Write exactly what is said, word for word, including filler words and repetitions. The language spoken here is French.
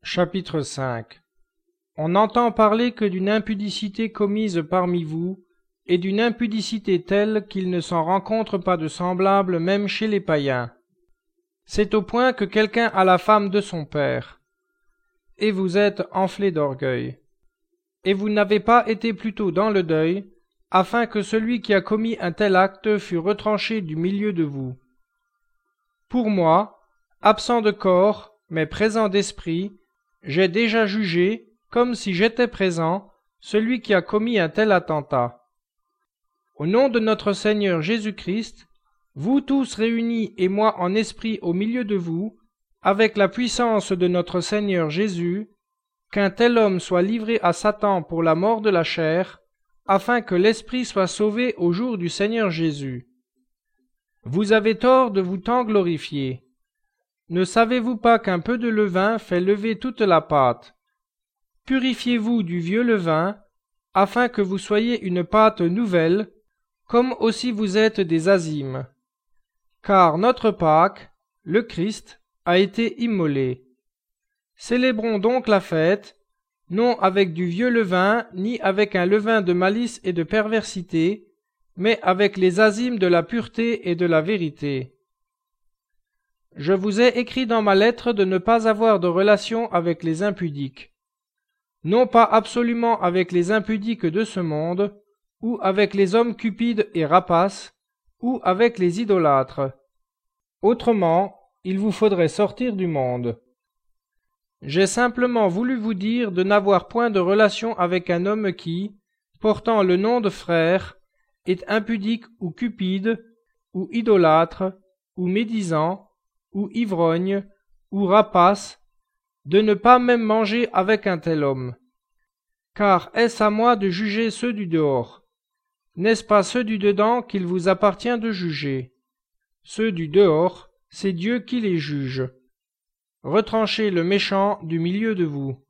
Chapitre cinq. On n'entend parler que d'une impudicité commise parmi vous, et d'une impudicité telle qu'il ne s'en rencontre pas de semblable même chez les païens. C'est au point que quelqu'un a la femme de son père. Et vous êtes enflés d'orgueil. Et vous n'avez pas été plutôt dans le deuil, afin que celui qui a commis un tel acte fût retranché du milieu de vous. Pour moi, absent de corps, mais présent d'esprit, j'ai déjà jugé, comme si j'étais présent, celui qui a commis un tel attentat. Au nom de notre Seigneur Jésus-Christ, vous tous réunis et moi en esprit au milieu de vous, avec la puissance de notre Seigneur Jésus, qu'un tel homme soit livré à Satan pour la mort de la chair, afin que l'esprit soit sauvé au jour du Seigneur Jésus. Vous avez tort de vous tant glorifier. Ne savez-vous pas qu'un peu de levain fait lever toute la pâte? Purifiez-vous du vieux levain, afin que vous soyez une pâte nouvelle, comme aussi vous êtes des azimes. Car notre Pâque, le Christ, a été immolé. Célébrons donc la fête, non avec du vieux levain, ni avec un levain de malice et de perversité, mais avec les azimes de la pureté et de la vérité. Je vous ai écrit dans ma lettre de ne pas avoir de relation avec les impudiques, non pas absolument avec les impudiques de ce monde, ou avec les hommes cupides et rapaces, ou avec les idolâtres. Autrement, il vous faudrait sortir du monde. J'ai simplement voulu vous dire de n'avoir point de relation avec un homme qui, portant le nom de frère, est impudique ou cupide, ou idolâtre, ou médisant, ou ivrogne, ou rapace, de ne pas même manger avec un tel homme. Car est-ce à moi de juger ceux du dehors? N'est-ce pas ceux du dedans qu'il vous appartient de juger? Ceux du dehors, c'est Dieu qui les juge. Retranchez le méchant du milieu de vous.